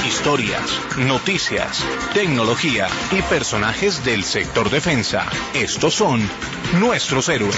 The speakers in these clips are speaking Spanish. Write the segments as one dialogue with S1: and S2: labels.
S1: Historias, noticias, tecnología y personajes del sector defensa. Estos son nuestros héroes.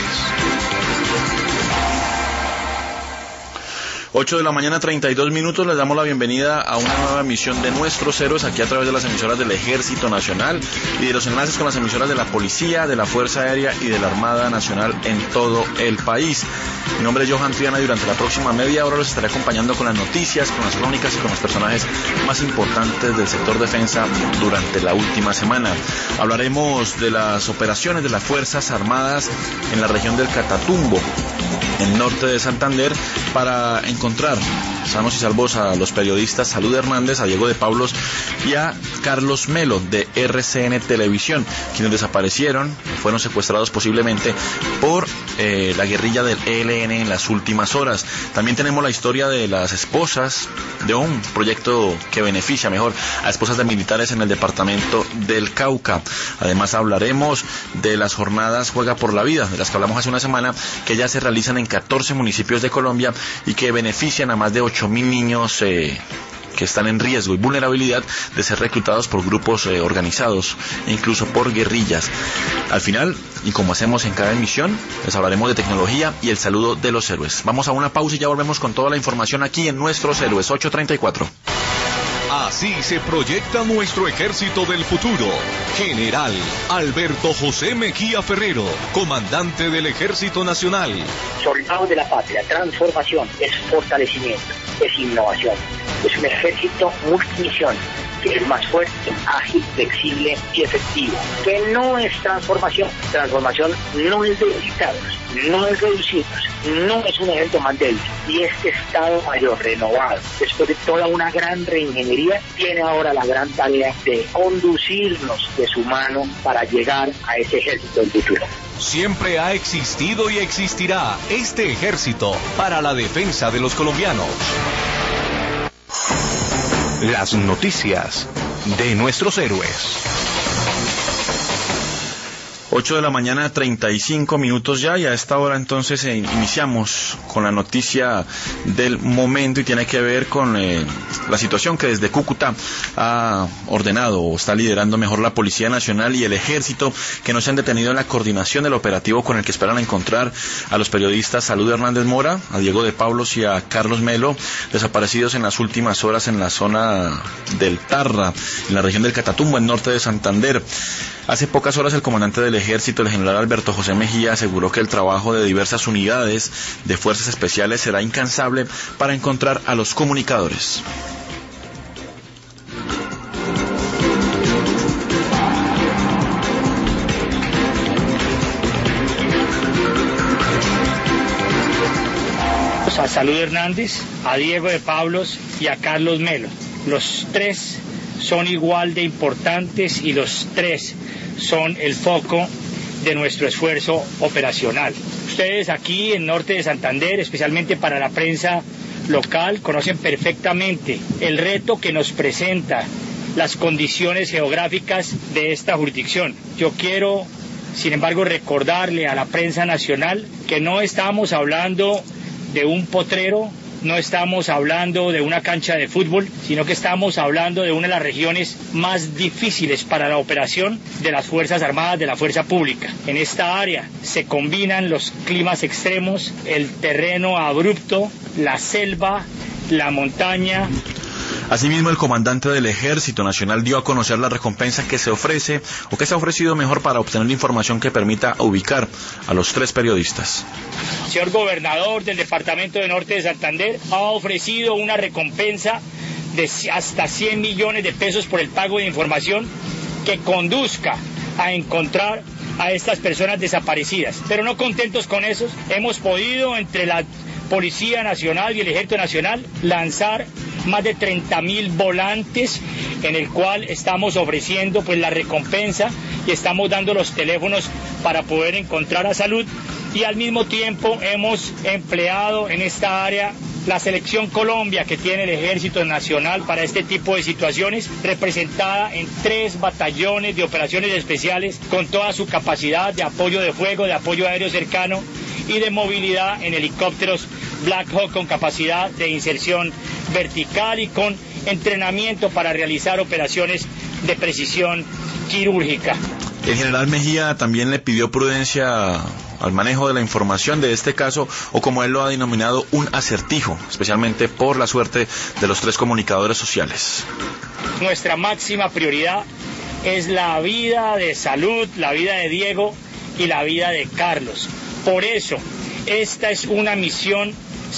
S2: 8 de la mañana, 32 minutos, les damos la bienvenida a una nueva emisión de Nuestros Héroes, aquí a través de las emisoras del Ejército Nacional y de los enlaces con las emisoras de la Policía, de la Fuerza Aérea y de la Armada Nacional en todo el país. Mi nombre es Johan Triana y durante la próxima media hora los estaré acompañando con las noticias, con las crónicas y con los personajes más importantes del sector defensa durante la última semana. Hablaremos de las operaciones de las Fuerzas Armadas en la región del Catatumbo, en norte de Santander, para encontrar sanos y salvos a los periodistas Salud Hernández, a Diego de Pablos y a Carlos Melo de RCN Televisión, quienes desaparecieron, fueron secuestrados posiblemente por la guerrilla del ELN en las últimas horas. También tenemos la historia de las esposas de un proyecto que beneficia mejor a esposas de militares en el departamento del Cauca. Además hablaremos de las jornadas Juega por la Vida, de las que hablamos hace una semana, que ya se realizan en 14 municipios de Colombia y que benefician a más de 8.000 niños que están en riesgo y vulnerabilidad de ser reclutados por grupos organizados e incluso por guerrillas. Al final, y como hacemos en cada emisión, les hablaremos de tecnología y el saludo de los héroes. Vamos a una pausa y ya volvemos con toda la información aquí en Nuestros Héroes. 8:34.
S3: Así se proyecta nuestro ejército del futuro. General Alberto José Mejía Ferrero, comandante del Ejército Nacional.
S4: Soldados de la patria, transformación, es fortalecimiento, es innovación. Es un ejército multimisión, que es más fuerte, ágil, flexible y efectivo. Que no es transformación. Transformación no es debilitarlos, no es reducirlos, no es un ejército más débil. Y este Estado Mayor renovado, después de toda una gran reingeniería, tiene ahora la gran tarea de conducirnos de su mano para llegar a ese ejército del futuro.
S3: Siempre ha existido y existirá este ejército para la defensa de los colombianos.
S1: Las noticias de nuestros héroes.
S2: 8 de la mañana, 35 minutos ya, y a esta hora entonces iniciamos con la noticia del momento y tiene que ver con la situación que desde Cúcuta ha ordenado o está liderando mejor la Policía Nacional y el Ejército, que no se han detenido en la coordinación del operativo con el que esperan encontrar a los periodistas Salud Hernández Mora, a Diego de Pablos y a Carlos Melo, desaparecidos en las últimas horas en la zona del Tarra, en la región del Catatumbo, en norte de Santander. Hace pocas horas el comandante del Ejército, el general Alberto José Mejía, aseguró que el trabajo de diversas unidades de fuerzas especiales será incansable para encontrar a los comunicadores.
S5: A Salud Hernández, a Diego de Pablos y a Carlos Melo. Los tres son igual de importantes y los tres son el foco de nuestro esfuerzo operacional. Ustedes aquí en norte de Santander, especialmente para la prensa local, conocen perfectamente el reto que nos presenta las condiciones geográficas de esta jurisdicción. Yo quiero, sin embargo, recordarle a la prensa nacional que no estamos hablando de un potrero, no estamos hablando de una cancha de fútbol, sino que estamos hablando de una de las regiones más difíciles para la operación de las Fuerzas Armadas, de la Fuerza Pública. En esta área se combinan los climas extremos, el terreno abrupto, la selva, la montaña.
S2: Asimismo, el comandante del Ejército Nacional dio a conocer la recompensa que se ofrece o que se ha ofrecido mejor para obtener la información que permita ubicar a los tres periodistas.
S5: Señor gobernador del departamento de Norte de Santander ha ofrecido una recompensa de hasta 100 millones de pesos por el pago de información que conduzca a encontrar a estas personas desaparecidas. Pero no contentos con eso, hemos podido entre la Policía Nacional y el Ejército Nacional lanzar más de 30.000 volantes en el cual estamos ofreciendo pues la recompensa y estamos dando los teléfonos para poder encontrar a Salud, y al mismo tiempo hemos empleado en esta área la Selección Colombia que tiene el Ejército Nacional para este tipo de situaciones, representada en 3 batallones de operaciones especiales con toda su capacidad de apoyo de fuego, de apoyo aéreo cercano y de movilidad en helicópteros Black Hawk con capacidad de inserción vertical y con entrenamiento para realizar operaciones de precisión quirúrgica.
S2: El general Mejía también le pidió prudencia al manejo de la información de este caso, o como él lo ha denominado, un acertijo, especialmente por la suerte de los 3 comunicadores sociales.
S5: Nuestra máxima prioridad es la vida de salud, la vida de Diego y la vida de Carlos. Por eso, esta es una misión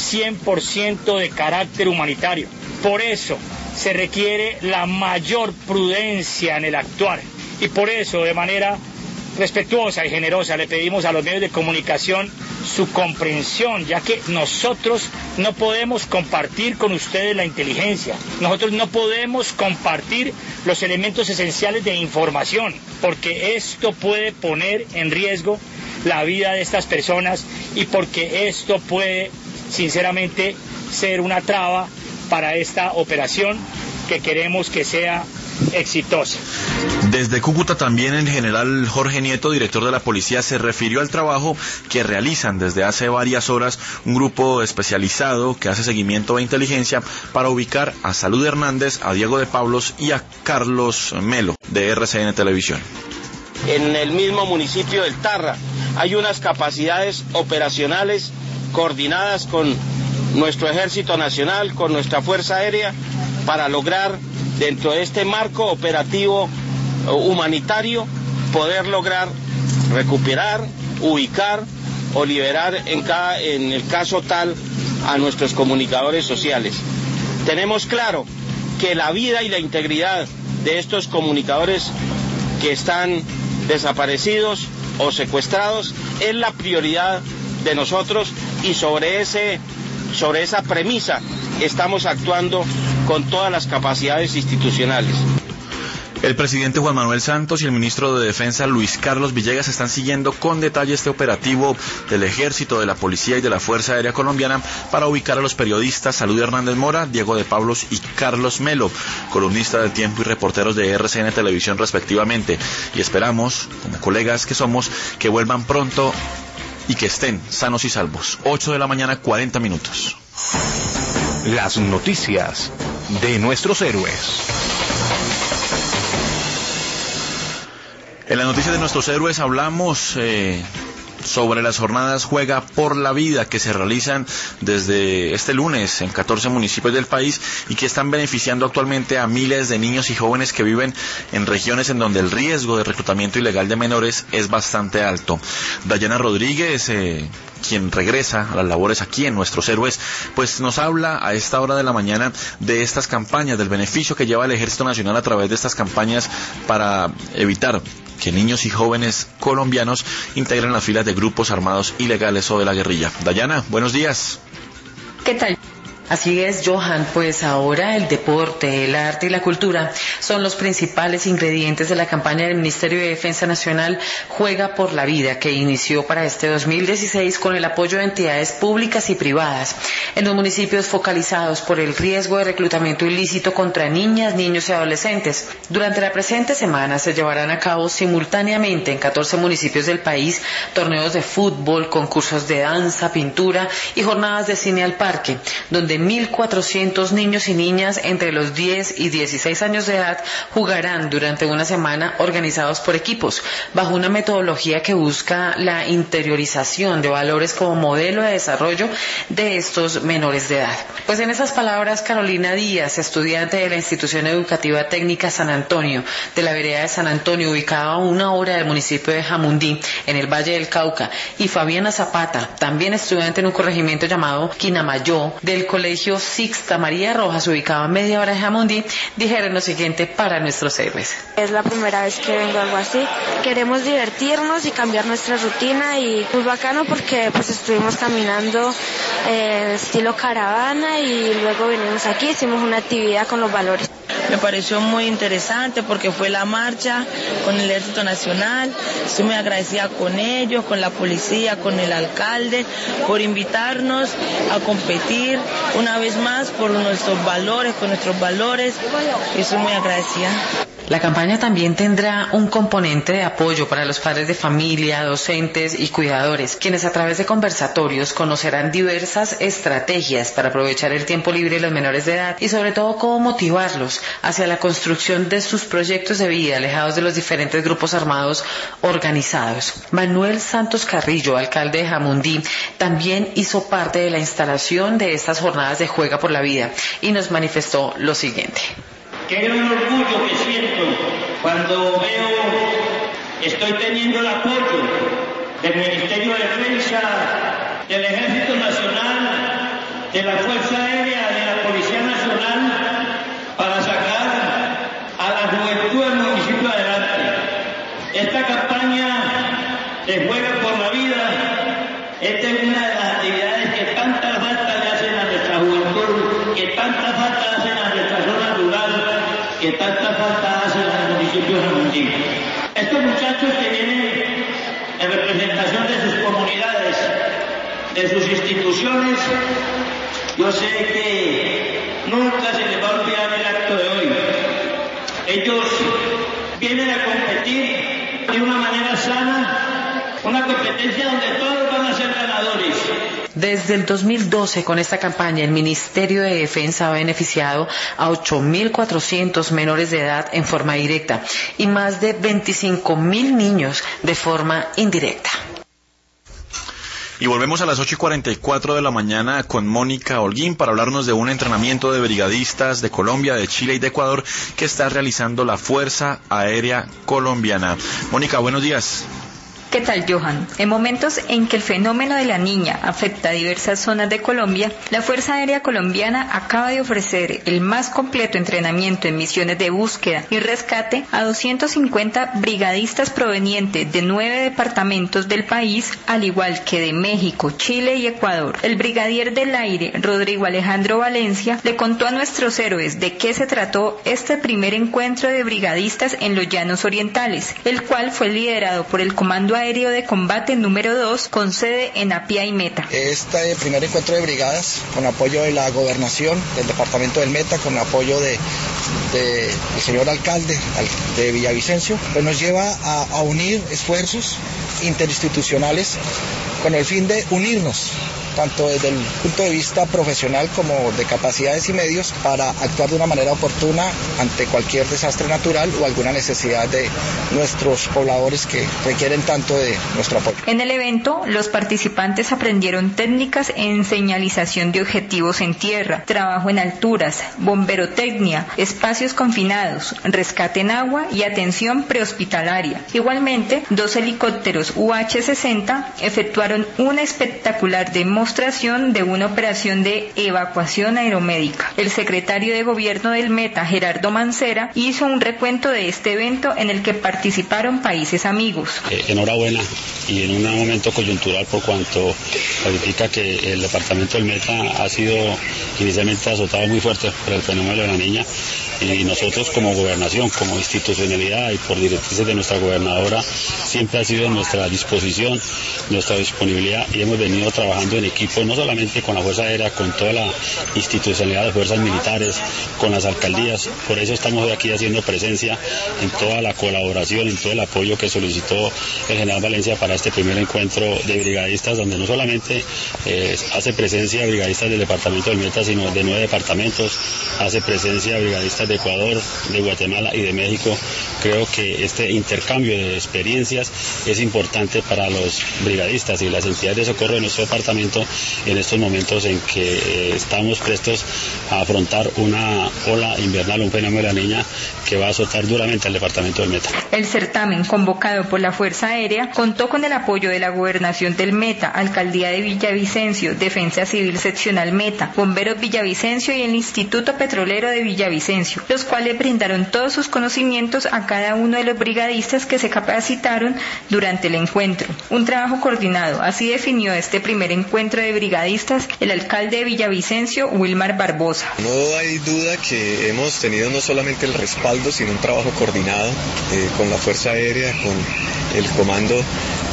S5: 100% de carácter humanitario. Por eso se requiere la mayor prudencia en el actuar. Y por eso, de manera respetuosa y generosa, le pedimos a los medios de comunicación su comprensión, ya que nosotros no podemos compartir con ustedes la inteligencia, nosotros no podemos compartir los elementos esenciales de información, porque esto puede poner en riesgo la vida de estas personas y porque esto puede, sinceramente, ser una traba para esta operación que queremos que sea exitosa.
S2: Desde Cúcuta también el general Jorge Nieto, director de la policía, se refirió al trabajo que realizan desde hace varias horas un grupo especializado que hace seguimiento de inteligencia para ubicar a Salud Hernández, a Diego de Pablos y a Carlos Melo de RCN Televisión.
S6: En el mismo municipio del Tarra hay unas capacidades operacionales coordinadas con nuestro Ejército Nacional, con nuestra Fuerza Aérea, para lograr, dentro de este marco operativo humanitario, poder lograr recuperar, ubicar o liberar en el caso tal a nuestros comunicadores sociales. Tenemos claro que la vida y la integridad de estos comunicadores que están desaparecidos o secuestrados es la prioridad de nosotros, y sobre esa premisa estamos actuando con todas las capacidades institucionales.
S2: El presidente Juan Manuel Santos y el ministro de Defensa Luis Carlos Villegas están siguiendo con detalle este operativo del Ejército, de la Policía y de la Fuerza Aérea Colombiana para ubicar a los periodistas Salud Hernández Mora, Diego de Pablos y Carlos Melo, columnistas del Tiempo y reporteros de RCN Televisión respectivamente. Y esperamos, como colegas que somos, que vuelvan pronto y que estén sanos y salvos. 8 de la mañana, 40 minutos.
S1: Las noticias de nuestros héroes.
S2: En las noticias de nuestros héroes hablamos sobre las jornadas Juega por la Vida que se realizan desde este lunes en 14 municipios del país y que están beneficiando actualmente a miles de niños y jóvenes que viven en regiones en donde el riesgo de reclutamiento ilegal de menores es bastante alto. Dayana Rodríguez, quien regresa a las labores aquí en Nuestros Héroes, pues nos habla a esta hora de la mañana de estas campañas, del beneficio que lleva el Ejército Nacional a través de estas campañas para evitar que niños y jóvenes colombianos integren las filas de grupos armados ilegales o de la guerrilla. Dayana, buenos días.
S7: ¿Qué tal? Así es, Johan, pues ahora el deporte, el arte y la cultura son los principales ingredientes de la campaña del Ministerio de Defensa Nacional Juega por la Vida, que inició para este 2016 con el apoyo de entidades públicas y privadas en los municipios focalizados por el riesgo de reclutamiento ilícito contra niñas, niños y adolescentes. Durante la presente semana se llevarán a cabo simultáneamente en 14 municipios del país torneos de fútbol, concursos de danza, pintura y jornadas de cine al parque, donde 1.400 niños y niñas entre los 10 y 16 años de edad jugarán durante una semana organizados por equipos, bajo una metodología que busca la interiorización de valores como modelo de desarrollo de estos menores de edad. Pues en esas palabras, Carolina Díaz, estudiante de la Institución Educativa Técnica San Antonio, de la vereda de San Antonio, ubicada a 1 hora del municipio de Jamundí, en el Valle del Cauca, y Fabiana Zapata, también estudiante en un corregimiento llamado Quinamayó, del Colegio Sixta María Rojas, ubicado a media hora de Jamundí, dijeron lo siguiente para Nuestros Héroes.
S8: Es la primera vez que vengo a algo así. Queremos divertirnos y cambiar nuestra rutina, y muy bacano porque pues estuvimos caminando estilo caravana y luego venimos aquí, hicimos una actividad con los valores.
S9: Me pareció muy interesante porque fue la marcha con el Ejército Nacional. Estoy muy agradecida con ellos, con la policía, con el alcalde, por invitarnos a competir una vez más por nuestros valores, con nuestros valores. Y estoy muy agradecida.
S7: La campaña también tendrá un componente de apoyo para los padres de familia, docentes y cuidadores, quienes a través de conversatorios conocerán diversas estrategias para aprovechar el tiempo libre de los menores de edad y sobre todo cómo motivarlos hacia la construcción de sus proyectos de vida alejados de los diferentes grupos armados organizados. Manuel Santos Carrillo, alcalde de Jamundí, también hizo parte de la instalación de estas jornadas de Juega por la Vida y nos manifestó lo siguiente.
S5: Qué gran orgullo que siento cuando estoy teniendo el apoyo del Ministerio de Defensa, del Ejército Nacional, de la Fuerza Aérea, de la Policía Nacional, para sacar a la juventud del municipio adelante. Esta campaña de Juega por la Vida es una de las actividades que tanta falta le hacen a nuestra juventud, que tanta falta hacen a nuestra zona rural, que tanta falta hacen a los municipios de Jamundí. Estos muchachos que vienen en representación de sus comunidades, de sus instituciones, yo sé que nunca se les va a olvidar el acto de hoy. Ellos vienen a competir de una manera sana, una competencia donde todos van a ser ganadores.
S7: Desde el 2012, con esta campaña, el Ministerio de Defensa ha beneficiado a 8.400 menores de edad en forma directa y más de 25.000 niños de forma indirecta.
S2: Y volvemos a las 8:44 de la mañana con Mónica Holguín para hablarnos de un entrenamiento de brigadistas de Colombia, de Chile y de Ecuador que está realizando la Fuerza Aérea Colombiana. Mónica, buenos días.
S10: ¿Qué tal, Johan? En momentos en que el fenómeno de la niña afecta a diversas zonas de Colombia, la Fuerza Aérea Colombiana acaba de ofrecer el más completo entrenamiento en misiones de búsqueda y rescate a 250 brigadistas provenientes de 9 departamentos del país, al igual que de México, Chile y Ecuador. El brigadier del aire, Rodrigo Alejandro Valencia, le contó a nuestros héroes de qué se trató este primer encuentro de brigadistas en los Llanos Orientales, el cual fue liderado por el Comando Aéreo de Combate número 2 con sede en Apia y Meta.
S11: Este primer encuentro de brigadas con apoyo de la gobernación del departamento del Meta, con apoyo del señor alcalde de Villavicencio, pues nos lleva a unir esfuerzos interinstitucionales con el fin de unirnos tanto desde el punto de vista profesional como de capacidades y medios para actuar de una manera oportuna ante cualquier desastre natural o alguna necesidad de nuestros pobladores que requieren tanto de nuestro apoyo.
S10: En el evento, los participantes aprendieron técnicas en señalización de objetivos en tierra, trabajo en alturas, bomberotecnia, espacios confinados, rescate en agua y atención prehospitalaria. Igualmente, 2 helicópteros UH-60 efectuaron una espectacular demostración de una operación de evacuación aeromédica. El secretario de Gobierno del Meta, Gerardo Mancera, hizo un recuento de este evento en el que participaron países amigos.
S12: Enhorabuena, y en un momento coyuntural por cuanto significa que el departamento del Meta ha sido inicialmente azotado muy fuerte por el fenómeno de la niña, y nosotros como gobernación, como institucionalidad y por directrices de nuestra gobernadora, siempre ha sido nuestra disposición, nuestra disponibilidad, y hemos venido trabajando en equipo, no solamente con la Fuerza Aérea, con toda la institucionalidad de fuerzas militares, con las alcaldías. Por eso estamos hoy aquí haciendo presencia en toda la colaboración, en todo el apoyo que solicitó el general Valencia para este primer encuentro de brigadistas, donde no solamente hace presencia brigadistas del departamento del Meta, sino de 9 departamentos, hace presencia brigadistas de Ecuador, de Guatemala y de México. Creo que este intercambio de experiencias es importante para los brigadistas y las entidades de socorro de nuestro departamento en estos momentos en que estamos prestos a afrontar una ola invernal, un fenómeno de la niña que va a azotar duramente al departamento del Meta.
S10: El certamen, convocado por la Fuerza Aérea, contó con el apoyo de la Gobernación del Meta, Alcaldía de Villavicencio, Defensa Civil Seccional Meta, Bomberos Villavicencio y el Instituto Petrolero de Villavicencio, los cuales brindaron todos sus conocimientos a cada uno de los brigadistas que se capacitaron durante el encuentro. Un trabajo coordinado, así definió este primer encuentro de brigadistas el alcalde de Villavicencio, Wilmar Barbosa.
S13: No hay duda que hemos tenido no solamente el respaldo, sino un trabajo coordinado con la Fuerza Aérea, con el Comando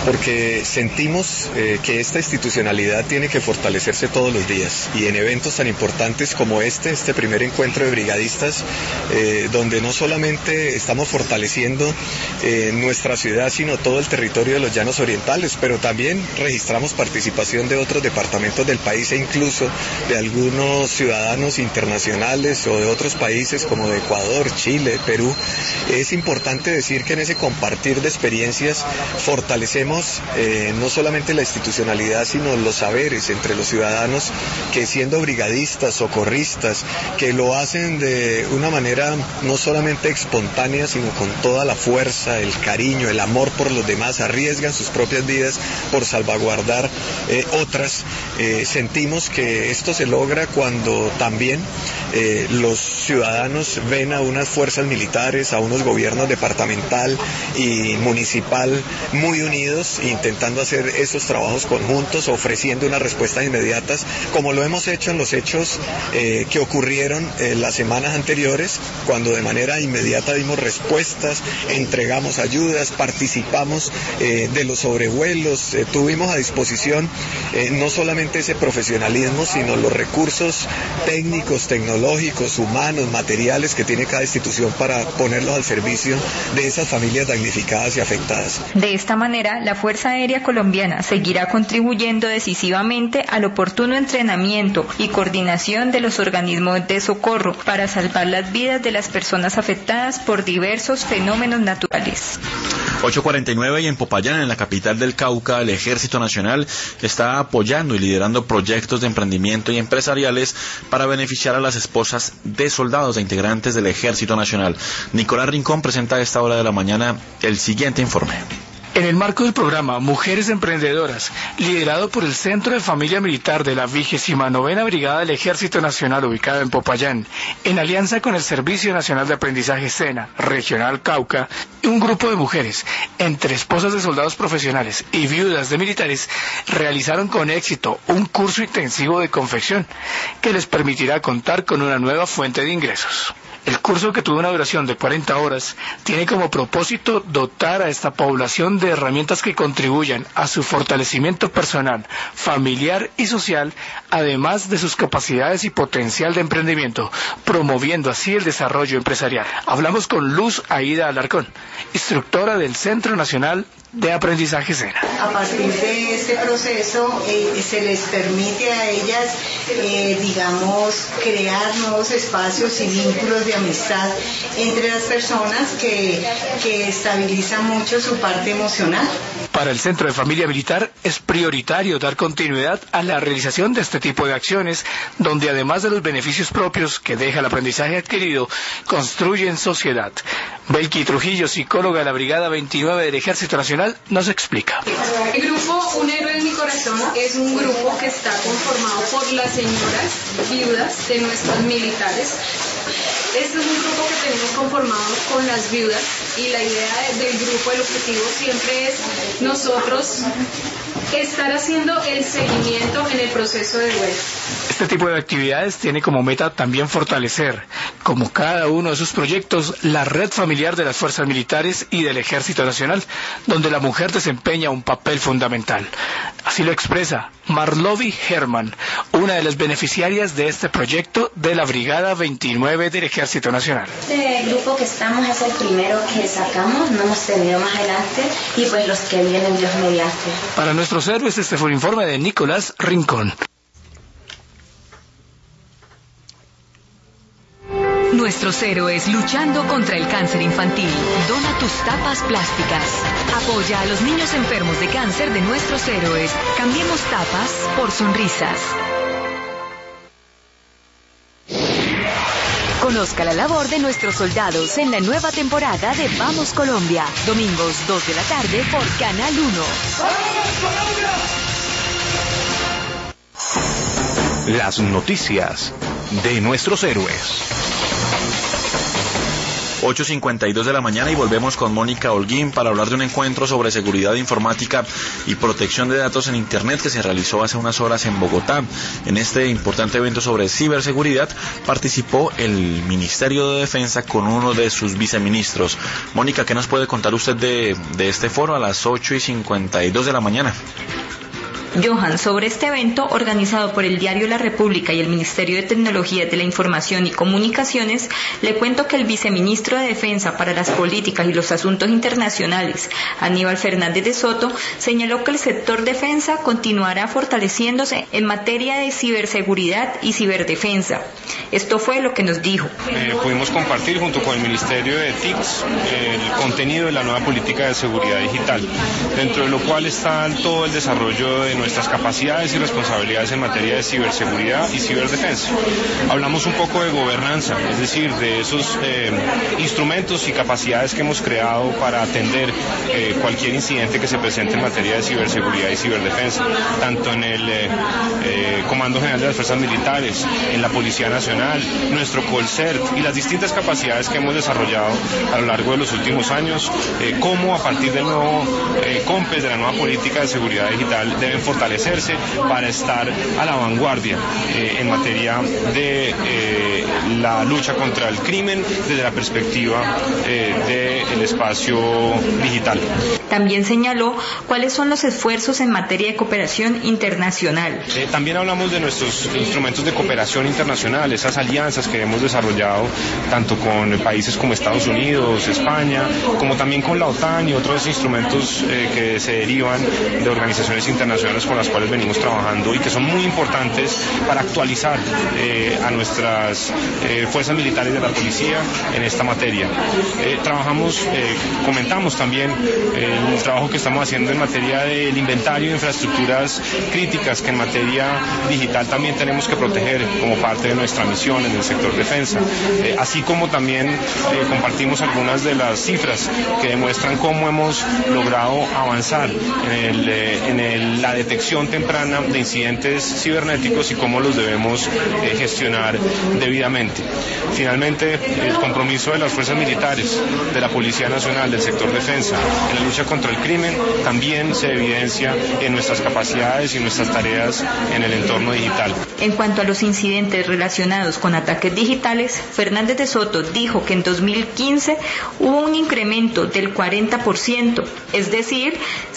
S13: porque sentimos que esta institucionalidad tiene que fortalecerse todos los días, y en eventos tan importantes como este primer encuentro de brigadistas, donde no solamente estamos fortaleciendo nuestra ciudad, sino todo el territorio de los Llanos Orientales, pero también registramos participación de otros departamentos del país e incluso de algunos ciudadanos internacionales o de otros países como de Ecuador, Chile, Perú. Es importante decir que en ese compartir de experiencias fortalecemos no solamente la institucionalidad, sino los saberes entre los ciudadanos que, siendo brigadistas, socorristas, que lo hacen de una manera no solamente espontánea, sino con toda la fuerza, el cariño, el amor por los demás, arriesgan sus propias vidas por salvaguardar otras. Sentimos que esto se logra cuando también los ciudadanos ven a unas fuerzas militares, a unos gobiernos departamental y municipal muy unidos, intentando hacer esos trabajos conjuntos, ofreciendo unas respuestas inmediatas, como lo hemos hecho en los hechos que ocurrieron las semanas anteriores, cuando de manera inmediata dimos respuestas, entregamos ayudas, participamos de los sobrevuelos, tuvimos a disposición no solamente ese profesionalismo, sino los recursos técnicos, tecnológicos, humanos, materiales que tiene cada institución para ponerlos al servicio de esas familias damnificadas y afectadas.
S10: De esta manera, la Fuerza Aérea Colombiana seguirá contribuyendo decisivamente al oportuno entrenamiento y coordinación de los organismos de socorro para salvar las vidas de las personas afectadas por diversos fenómenos naturales.
S2: 8:49 y en Popayán, en la capital del Cauca, el Ejército Nacional está apoyando y liderando proyectos de emprendimiento y empresariales para beneficiar a las esposas de soldados e integrantes del Ejército Nacional. Nicolás Rincón presenta a esta hora de la mañana el siguiente informe.
S14: En el marco del programa Mujeres Emprendedoras, liderado por el Centro de Familia Militar de la 29ª Brigada del Ejército Nacional ubicado en Popayán, en alianza con el Servicio Nacional de Aprendizaje SENA, Regional Cauca, un grupo de mujeres, entre esposas de soldados profesionales y viudas de militares, realizaron con éxito un curso intensivo de confección que les permitirá contar con una nueva fuente de ingresos. El curso, que tuvo una duración de 40 horas, tiene como propósito dotar a esta población de herramientas que contribuyan a su fortalecimiento personal, familiar y social, además de sus capacidades y potencial de emprendimiento, promoviendo así el desarrollo empresarial. Hablamos con Luz Aida Alarcón, instructora del Centro Nacional de Aprendizaje SENA.
S15: A partir de este proceso se les permite a ellas, crear nuevos espacios y vínculos de amistad entre las personas que estabilizan mucho su parte emocional.
S14: Para el Centro de Familia Militar es prioritario dar continuidad a la realización de este tipo de acciones, donde además de los beneficios propios que deja el aprendizaje adquirido, construyen sociedad. Belki Trujillo, psicóloga de la Brigada 29 del Ejército Nacional, nos explica.
S16: El grupo Un Héroe en mi Corazón es un grupo que está conformado por las señoras viudas de nuestros militares. Este es un grupo que tenemos conformado con las viudas, y la idea del grupo, el objetivo siempre es nosotros estar haciendo el seguimiento en el proceso de duelo.
S14: Este tipo de actividades tiene como meta también fortalecer, como cada uno de sus proyectos, la red familiar de las fuerzas militares y del Ejército Nacional, donde la mujer desempeña un papel fundamental. Así lo expresa Marlovi Herman, una de las beneficiarias de este proyecto de la Brigada 29 del Ejército Nacional.
S17: Este grupo que estamos es el primero que sacamos, no hemos tenido más adelante, y pues los que vienen, Dios mediante.
S14: Para nuestros héroes, este fue un informe de Nicolás Rincón.
S18: Nuestros héroes luchando contra el cáncer infantil. Dona tus tapas plásticas. Apoya a los niños enfermos de cáncer de nuestros héroes. Cambiemos tapas por sonrisas. Conozca la labor de nuestros soldados en la nueva temporada de Vamos Colombia. Domingos 2 de la tarde por Canal 1.
S1: Las noticias de nuestros héroes.
S2: 8:52 de la mañana y volvemos con Mónica Holguín para hablar de un encuentro sobre seguridad informática y protección de datos en Internet que se realizó hace unas horas en Bogotá. En este importante evento sobre ciberseguridad participó el Ministerio de Defensa con uno de sus viceministros. Mónica, ¿qué nos puede contar usted de este foro a las 8:52 de la mañana?
S10: Johan, sobre este evento organizado por el diario La República y el Ministerio de Tecnología de la Información y Comunicaciones, le cuento que el viceministro de Defensa para las Políticas y los Asuntos Internacionales, Aníbal Fernández de Soto, señaló que el sector defensa continuará fortaleciéndose en materia de ciberseguridad y ciberdefensa. Esto fue lo que nos dijo.
S19: Pudimos compartir junto con el Ministerio de TICS el contenido de la nueva política de seguridad digital, dentro de lo cual está todo el desarrollo de nuestras capacidades y responsabilidades en materia de ciberseguridad y ciberdefensa. Hablamos un poco de gobernanza, es decir, de esos instrumentos y capacidades que hemos creado para atender cualquier incidente que se presente en materia de ciberseguridad y ciberdefensa, tanto en el Comando General de las Fuerzas Militares, en la Policía Nacional, nuestro COLCERT y las distintas capacidades que hemos desarrollado a lo largo de los últimos años, cómo a partir del nuevo COMPES, de la nueva política de seguridad digital, deben fortalecerse para estar a la vanguardia en materia de la lucha contra el crimen desde la perspectiva del espacio digital.
S10: También señaló cuáles son los esfuerzos en materia de cooperación internacional.
S19: También hablamos de nuestros instrumentos de cooperación internacional, esas alianzas que hemos desarrollado tanto con países como Estados Unidos, España, como también con la OTAN y otros instrumentos que se derivan de organizaciones internacionales con las cuales venimos trabajando y que son muy importantes para actualizar a nuestras fuerzas militares de la policía en esta materia. Comentamos también el trabajo que estamos haciendo en materia del inventario de infraestructuras críticas que en materia digital también tenemos que proteger como parte de nuestra misión en el sector defensa, así como también compartimos algunas de las cifras que demuestran cómo hemos logrado avanzar en la detección temprana de incidentes cibernéticos y cómo los debemos gestionar debidamente. Finalmente, el compromiso de las fuerzas militares, de la Policía Nacional, del sector defensa, en la lucha contra el crimen, también se evidencia en nuestras capacidades y nuestras tareas en el entorno digital.
S10: En cuanto a los incidentes relacionados con ataques digitales, Fernández de Soto dijo que en 2015 hubo un incremento del 40%, es decir,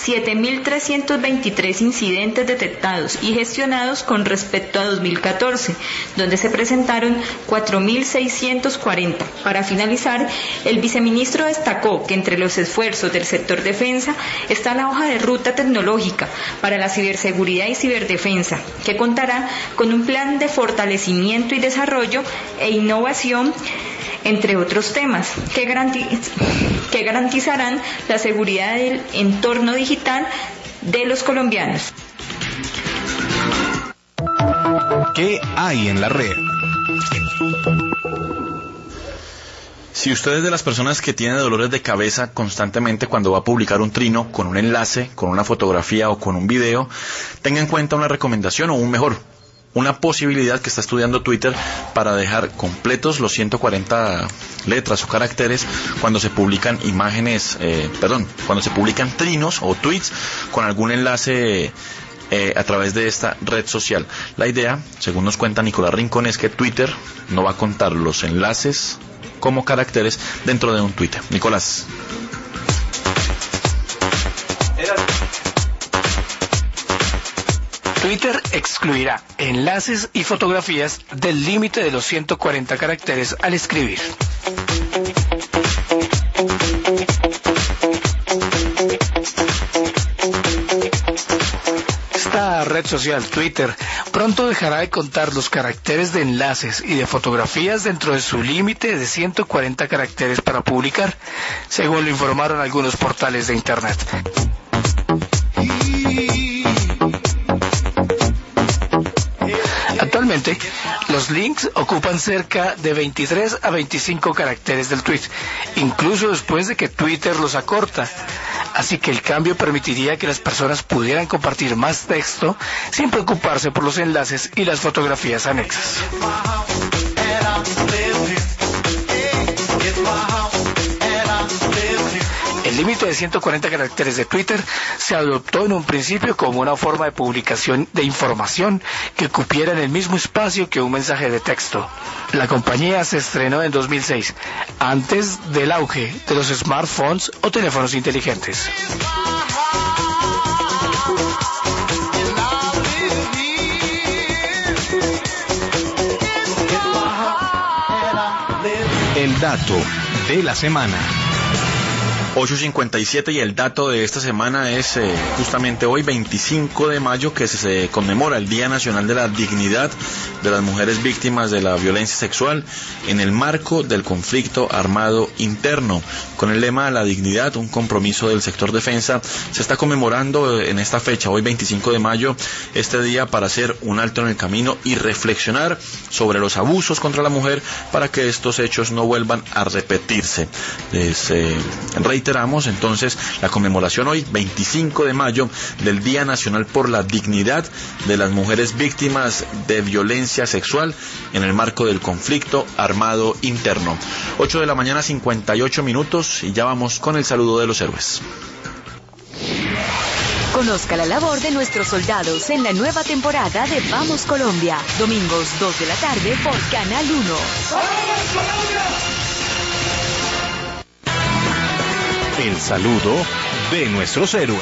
S10: 7.323 incidentes detectados y gestionados con respecto a 2014, donde se presentaron 4.640. Para finalizar, el viceministro destacó que entre los esfuerzos del sector defensa está la hoja de ruta tecnológica para la ciberseguridad y ciberdefensa, que contará con un plan de fortalecimiento y desarrollo e innovación, entre otros temas, que garantizarán la seguridad del entorno digital de los colombianos.
S1: ¿Qué hay en la red?
S2: Si usted es de las personas que tiene dolores de cabeza constantemente cuando va a publicar un trino con un enlace, con una fotografía o con un video, tenga en cuenta una recomendación o una posibilidad que está estudiando Twitter para dejar completos los 140 letras o caracteres cuando se publican cuando se publican trinos o tweets con algún enlace a través de esta red social. La idea, según nos cuenta Nicolás Rincón, es que Twitter no va a contar los enlaces como caracteres dentro de un tweet. Nicolás.
S14: Twitter excluirá enlaces y fotografías del límite de los 140 caracteres al escribir. Esta red social, Twitter, pronto dejará de contar los caracteres de enlaces y de fotografías dentro de su límite de 140 caracteres para publicar, según lo informaron algunos portales de Internet. Actualmente, los links ocupan cerca de 23 a 25 caracteres del tweet, incluso después de que Twitter los acorta. Así que el cambio permitiría que las personas pudieran compartir más texto sin preocuparse por los enlaces y las fotografías anexas. límite de 140 caracteres de Twitter se adoptó en un principio como una forma de publicación de información que cupiera en el mismo espacio que un mensaje de texto. La compañía se estrenó en 2006, antes del auge de los smartphones o teléfonos inteligentes.
S1: El dato de la semana.
S2: 8:57 y el dato de esta semana es justamente hoy, 25 de mayo, que se conmemora el Día Nacional de la Dignidad de las Mujeres Víctimas de la Violencia Sexual en el marco del conflicto armado interno. Con el lema La Dignidad, un compromiso del sector defensa, se está conmemorando en esta fecha, hoy 25 de mayo, este día para hacer un alto en el camino y reflexionar sobre los abusos contra la mujer para que estos hechos no vuelvan a repetirse. Reiteramos entonces la conmemoración hoy, 25 de mayo, del Día Nacional por la Dignidad de las Mujeres Víctimas de Violencia Sexual en el marco del conflicto armado interno. 8 de la mañana, 58 minutos, y ya vamos con el saludo de los héroes.
S18: Conozca la labor de nuestros soldados en la nueva temporada de Vamos Colombia. Domingos 2 de la tarde por Canal 1.
S1: ¡Vamos Colombia! El saludo de nuestros héroes.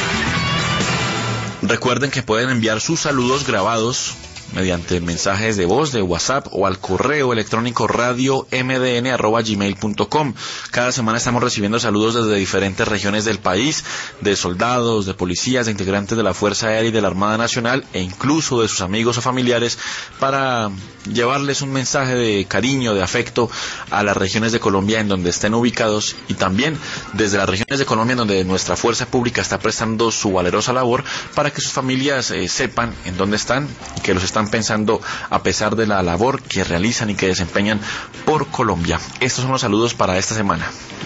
S2: Recuerden que pueden enviar sus saludos grabados mediante mensajes de voz, de WhatsApp o al correo electrónico radiomdn@gmail.com. Cada semana estamos recibiendo saludos desde diferentes regiones del país, de soldados, de policías, de integrantes de la Fuerza Aérea y de la Armada Nacional, e incluso de sus amigos o familiares, para llevarles un mensaje de cariño, de afecto a las regiones de Colombia en donde estén ubicados, y también desde las regiones de Colombia en donde nuestra fuerza pública está prestando su valerosa labor, para que sus familias sepan en dónde están y que los están pensando a pesar de la labor que realizan y que desempeñan por Colombia. Estos son los saludos para esta semana.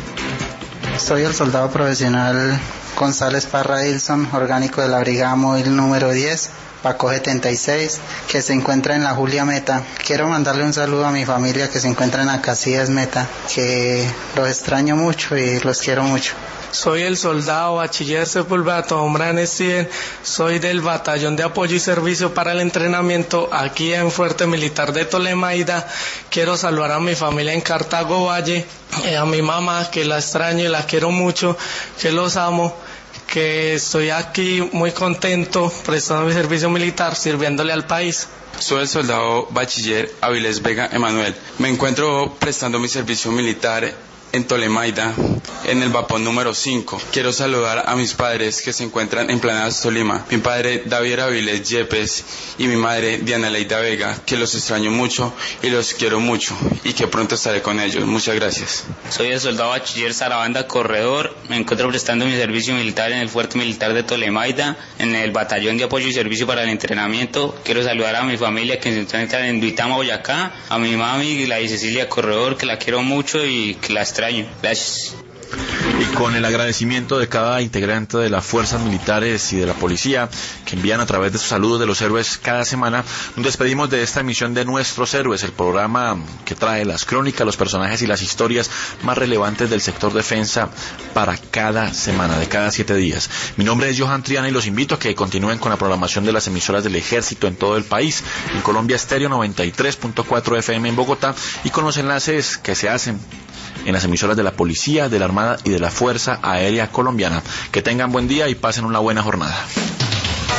S20: Soy el soldado profesional González Parra Ilson, orgánico de la Brigada Móvil número 10, Paco 76, que se encuentra en la Julia Meta. Quiero mandarle un saludo a mi familia que se encuentra en Acacias Meta, que los extraño mucho y los quiero mucho.
S21: Soy el soldado bachiller Sepúlveda Tombrán Steven, soy del Batallón de Apoyo y Servicio para el Entrenamiento aquí en Fuerte Militar de Tolemaida. Quiero saludar a mi familia en Cartago Valle, a mi mamá, que la extraño y la quiero mucho, que los amo, que estoy aquí muy contento prestando mi servicio militar, sirviéndole al país.
S22: Soy el soldado bachiller Avilés Vega Emanuel. Me encuentro prestando mi servicio militar en Tolemaida, en el vapón número 5. Quiero saludar a mis padres que se encuentran en Planadas, Tolima. Mi padre David Avilés Yepes y mi madre Diana Leida Vega, que los extraño mucho y los quiero mucho y que pronto estaré con ellos. Muchas gracias.
S23: Soy el soldado bachiller Sarabanda Corredor. Me encuentro prestando mi servicio militar en el Fuerte Militar de Tolemaida, en el Batallón de Apoyo y Servicio para el Entrenamiento. Quiero saludar a mi familia que se encuentra en Duitama, Boyacá, a mi mami, la Cecilia Corredor, que la quiero mucho y que la extraño. Gracias.
S2: Y con el agradecimiento de cada integrante de las fuerzas militares y de la policía que envían a través de sus saludos de los héroes cada semana, nos despedimos de esta emisión de Nuestros Héroes, el programa que trae las crónicas, los personajes y las historias más relevantes del sector defensa para cada semana, de cada 7 días. Mi nombre es Johan Triana y los invito a que continúen con la programación de las emisoras del Ejército en todo el país, en Colombia Estéreo 93.4 FM en Bogotá, y con los enlaces que se hacen en las emisoras de la Policía, de la Armada y de la Fuerza Aérea Colombiana. Que tengan buen día y pasen una buena jornada.